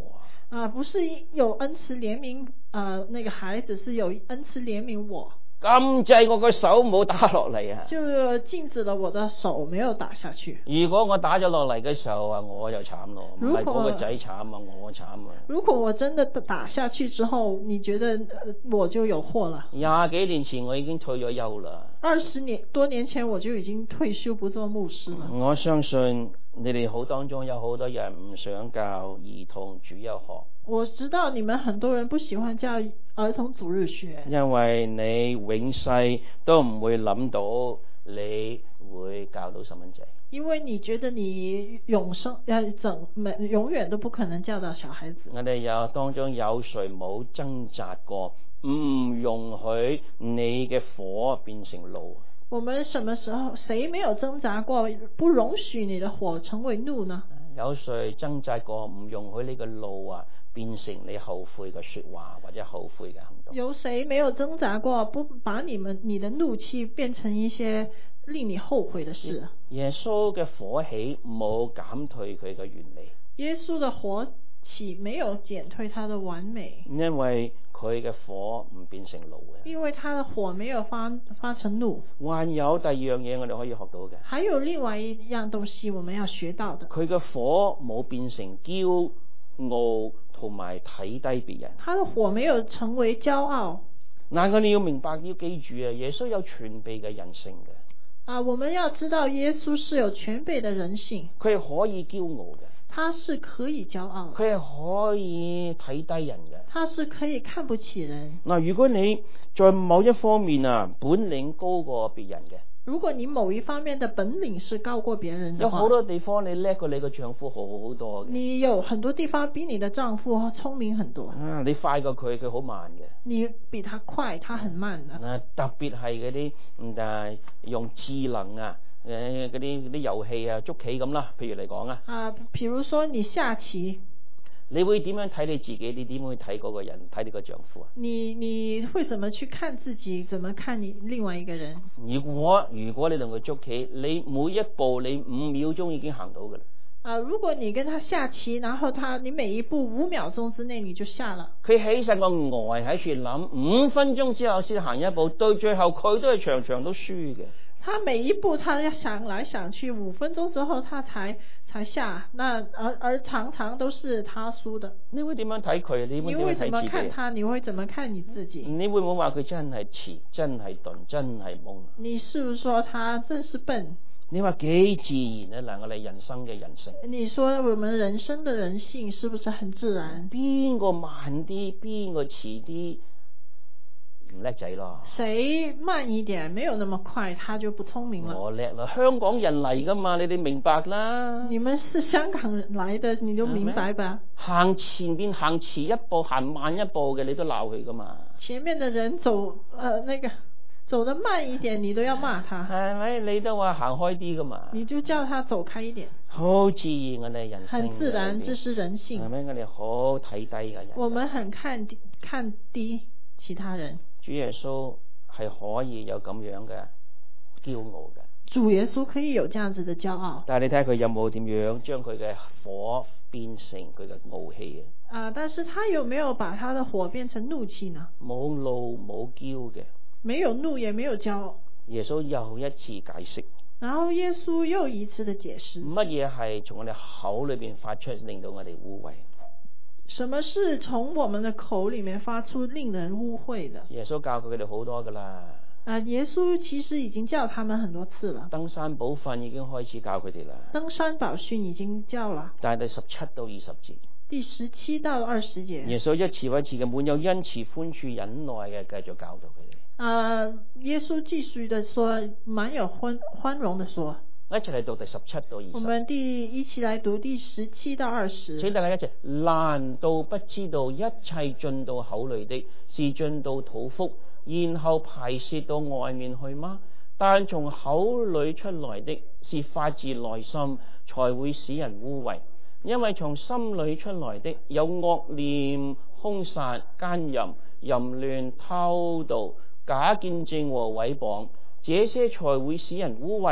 不是有恩慈憐憫那個孩子，是有恩慈憐憫我。 咁滯我個手冇打落嚟啊！ 就禁止了我的手沒有打下去。 如果我打咗落嚟嘅時候啊，我就慘咯，唔係嗰個仔慘啊，我慘啊！ 如果我真的打下去之後，你覺得我就有禍了 ？20幾年前我已經退咗休啦。 20多年前我就已經退休不做牧師了。 我相信你哋好當中有好多人唔想教兒童主日學。 我知道你們很多人不喜歡教兒童主日學， 因為你永世都唔會諗到你會教到細蚊仔。 因為你覺得你永遠都不可能教到小孩子。 我哋當中有誰冇掙扎過，唔容許你嘅火變成怒？ 我們什麼時候誰沒有掙扎過，不容許你的火成為怒呢？ 有誰掙扎過唔容許你嘅怒變成你後悔嘅說話或者後悔嘅行動？ 有誰沒有掙扎過，不把你的怒氣變成一些令你後悔的事？ 耶穌嘅火起冇減退佢嘅完美。 耶穌的火起沒有減退他的完美， 因為佢嘅火唔變成怒嘅。 因為他的火沒有發成怒。 還有第二樣嘢我哋可以學到嘅。 還有另外一樣東西我們要學到的。 佢嘅火冇變成驕傲同埋睇低別人。 他的火沒有成為驕傲。 嗱，我哋要明白要記住啊，耶穌有全備嘅人性嘅。 我們要知道耶穌是有全備的人性。 佢係可以驕傲嘅。 他是可以驕傲的。 佢係可以睇低人嘅。 他是可以看不起人。 嗱，如果你在某一方面本領高過別人嘅。 如果你某一方面的本領是高過別人的話， 有好多地方你叻過你個丈夫好多嘅。 你有很多地方比你的丈夫聰明很多。 你快過佢，佢好慢嘅。 你比他快，他很慢的。 特別係嗰啲用智能嗰啲遊戲捉棋咁啦，譬如嚟講譬如說你下棋。 你會點樣睇你自己？你點會睇嗰個人？睇你個丈夫啊？ 你會怎麼去看自己？怎麼看你另外一個人？ 如果你同佢捉棋，你每一步你5秒鐘已經行到噶啦。 如果你跟他下棋，然後你每一步5秒鐘之內你就下了。 佢起身個呆喺處諗，5分鐘之後先行一步，到最後佢都係場場都輸嘅。 他每一步他要想來想去，5分鐘之後他才下，而常常都是他輸的。 你會點樣睇佢？你會怎麼看他？你會怎麼看你自己？ 你會唔會話佢真係遲、真係鈍、真係懵？ 你是不是說他真是笨？ 你話幾自然咧？嗱，我哋人生嘅人性。 你說我們人生的人性是不是很自然？ 邊個慢啲，邊個遲啲？唔叻仔咯。 誰慢一點，沒有那麼快，他就不聰明了。 我叻啦，香港人嚟噶嘛，你哋明白啦。 你們是香港人來的，你都明白吧？ 行前邊行遲一步，行慢一步嘅，你都鬧佢噶嘛。 前面的人走得慢一點，你都要罵他。 係咪？你都話行開啲噶嘛？ 你就叫他走開一點。 好自然，我哋人性。 很自然，這是人性。 係咪？我哋好睇低嘅人。 我們很看低其他人。 主耶穌係可以有咁樣嘅驕傲嘅。 主耶穌可以有這樣子的驕傲。 但係你睇下佢有冇點樣將佢嘅火變成佢嘅傲氣嘅？ 但是他有沒有把他的火變成怒氣呢？ 冇怒冇驕嘅。 沒有怒也沒有驕傲。 耶穌又一次解釋。 然後耶穌又一次的解釋。 乜嘢係從我哋口裏邊發出令到我哋污穢？ 什麼是從我們的口裏面發出令人污穢的？ 耶穌教佢哋好多噶啦。 耶穌其實已經教他們很多次了。登山寶訓已經開始教佢哋啦。 登山寶訓已經教了。 但係第17到20節。 第17到20節。 耶穌一次又一次嘅滿有恩慈、寬恕、忍耐嘅繼續教導佢哋。 耶穌繼續的說，滿有寬容的說。 一齊嚟讀第17到20。 我們一起來讀第17到20。 請大家一齊。難道不知道一切進到口裏的，是進到肚腹，然後排泄到外面去嗎？但從口裏出來的，是發自內心，才會使人污穢。因為從心裏出來的，有惡念、兇殺、奸淫、淫亂、偷盜、假見證和毀謗，這些才會使人污穢。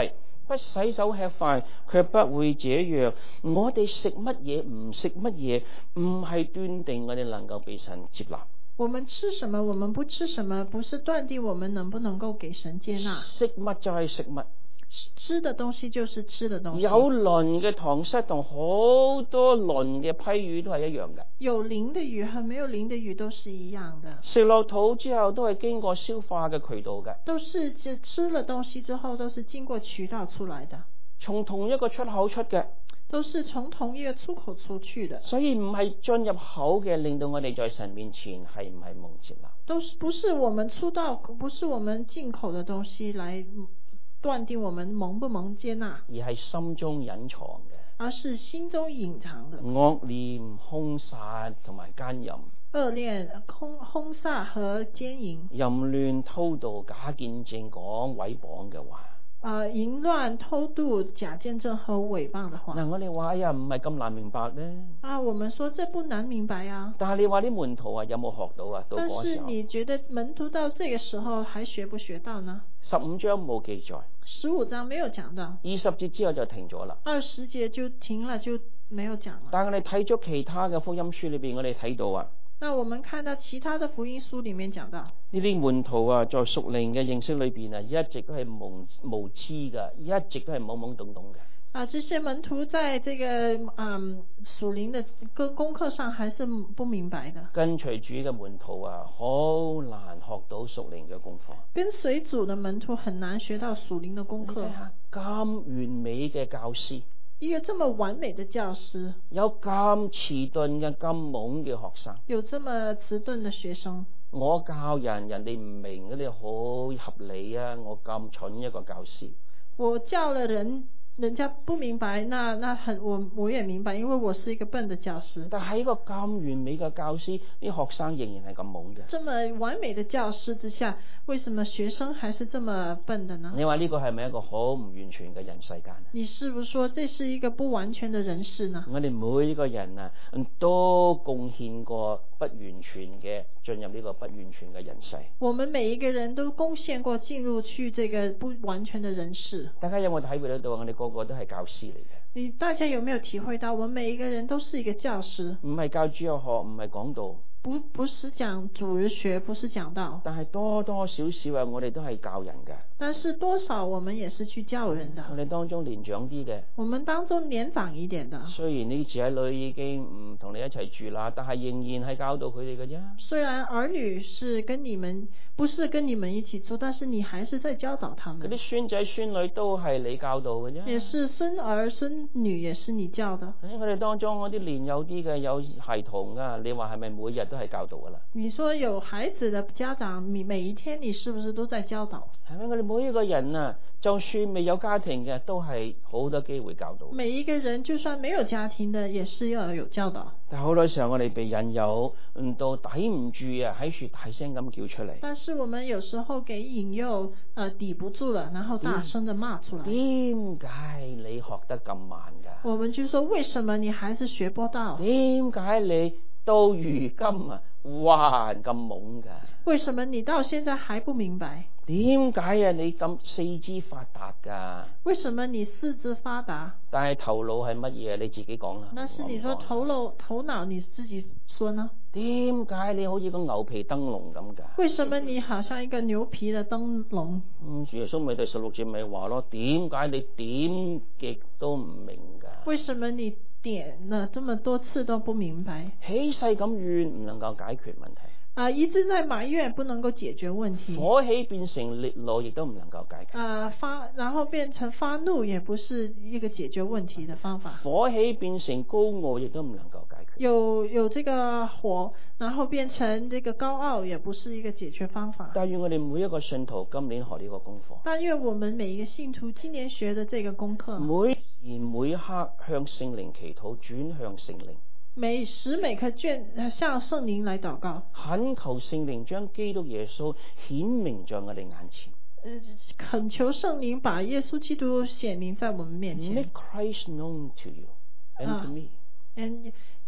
不洗手吃飯，卻不會這樣。我哋食乜嘢唔食乜嘢，唔係斷定我哋能夠被神接納。 我們吃什麼，我們不吃什麼，不是斷定我們能不能夠給神接納。 食物就係食物， 吃的東西就是吃的東西。 有鱗嘅塘虱同好多鱗嘅批魚都係一樣嘅。 有鱗的魚和沒有鱗的魚都是一樣的。 食落肚之後都係經過消化嘅渠道嘅。 都是吃了東西之後都是經過渠道出來的。 從同一個出口出嘅。 都是從同一個出口出去的。 所以唔係進入口嘅令到我哋在神面前係唔係蒙接納。 都是不是我們出道，不是我們進口的東西來斷定我們蒙不蒙接納， 而係心中隱藏嘅， 而是心中隱藏的惡念、兇殺同埋奸淫。 惡念、兇殺和奸淫。 淫亂、偷盜、假見證、講毀謗嘅話。 淫亂、偷渡、假見證和毀謗的話。 嗱，我哋話哎呀，唔係咁難明白咧。 我們說這不難明白啊。 但係你話啲門徒啊，有冇學到啊？到嗰時候。 但是你覺得門徒到這個時候還學不學到呢 ？15章冇記載。 15章沒有講到。 20節之後就停咗啦。 20節就停了，就沒有講了。 但係我哋睇咗其他嘅福音書裏邊，我哋睇到啊。 那我們看到其他的福音書裏面講到， 呢啲門徒啊，在屬靈嘅認識裏邊啊，一直都係無知嘅，一直都係懵懵懂懂嘅。 這些門徒在這個屬靈的功課上還是不明白的。 跟隨主嘅門徒啊，好難學到屬靈嘅功課。 跟隨主的門徒很難學到屬靈的功課。 咁完美嘅教師。 一個這麼完美的教師， 有咁遲鈍嘅咁懵嘅學生， 有這麼遲鈍的學生。我教人哋唔明嗰啲好合理啊！我咁蠢一個教師， 我教了人家不明白，我也明白，因為我是一個笨的教師。 但係一個咁完美嘅教師，啲學生仍然係咁懵嘅。 這麼完美的教師之下，為什麼學生還是這麼笨的呢？ 你話呢個係咪一個好唔完全嘅人世間？ 你是不是說這是一個不完全的人世呢？ 我哋每一個人啊，都貢獻過不完全嘅進入呢個不完全嘅人世。 我們每一個人都貢獻過進入去這個不完全的人世。 大家有冇體會得到？我哋個個都係教師嚟嘅。 大家有沒有體會到？我們每一個人都是一個教師。 唔係教主日學，唔係講道。 不是講主日學，不是講道。 但係多多少少啊，我哋都係教人嘅。 但是多少我們也是去教人的。 我哋當中年長啲嘅。 我們當中年長一點的。 雖然你仔女已經唔同你一齊住啦，但係仍然係教導佢哋嘅啫。 雖然兒女是跟你們，不是跟你們一起住，但是你還是在教導他們。 嗰啲孫仔孫女都係你教導嘅啫。 也是孫兒孫女也是你教的。 我哋當中嗰啲年幼啲嘅有孩童啊，你話係咪每日都係教導噶啦？ 你說有孩子的家長，每一天你是不是都在教導？ 係咪？我哋每一個人啊，就算未有家庭嘅，都係好多機會教導。 每一個人就算沒有家庭的，也是要有教導。 但好多時候我哋被引誘，到抵唔住啊，喺處大聲咁叫出嚟。 但是我們有時候給引誘，抵不住了，然後大聲的罵出來。 點解你學得咁慢㗎？ 我們就說，為什麼你還是學不到？ 點解你到如今啊，還咁懵㗎？ 為什麼你到現在還不明白？ 點解啊？你咁四肢發達㗎？ 為什麼你四肢發達？ 但係頭腦係乜嘢？你自己講啦。 但是你說頭腦你自己說呢？ 點解你好似個牛皮燈籠咁㗎？ 為什麼你好像一個牛皮的燈籠？ 耶穌咪第16節咪話咯，點解你點極都唔明㗎？ 為什麼你點了這麼多次都不明白？ 起勢咁怨唔能夠解決問題。 一直在埋怨不能夠解決問題。 火起變成烈怒亦都唔能夠解決。 然後變成發怒也不是一個解決問題的方法。 火起變成高傲亦都唔能夠解決。 有這個火，然後變成這個高傲，也不是一個解決方法。 但願我哋每一個信徒今年學呢個功課。 但願我們每一個信徒今年學的這個功課。 每時每刻向聖靈祈禱，轉向聖靈。 每時每刻向聖靈來禱告， 懇求聖靈將基督耶穌顯明在我哋眼前。 懇求聖靈把耶穌基督顯明在我們面前。 Make Christ known to you and to me.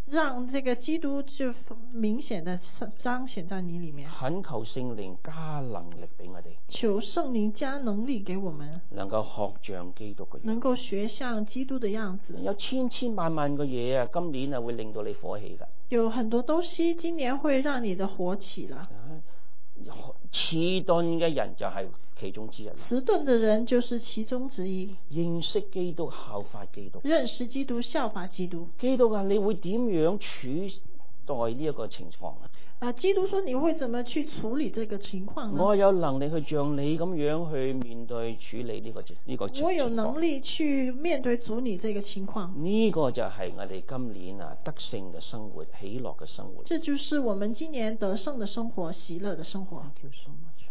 讓這個基督就明顯的彰顯在你裏面。 懇求聖靈加能力俾我哋， 求聖靈加能力給我們， 能夠學像基督嘅樣， 能夠學像基督的樣子。 有千千萬萬個嘢啊，今年啊會令到你火氣噶。 有很多東西今年會讓你的火起了。 遲鈍嘅人就係其中之一。 遲鈍的人就是其中之一。 認識基督，效法基督。 認識基督，效法基督。 基督啊，你會點樣處待呢一個情況啊？ 基督說你會怎麼去處理這個情況呢？ 我有能力去像你咁樣去面對處理呢個情況。 我有能力去面對處理這個情況。 呢個就係我哋今年啊得勝嘅生活，喜樂嘅生活。 這就是我們今年得勝的生活，喜樂的生活。 Thank you so much.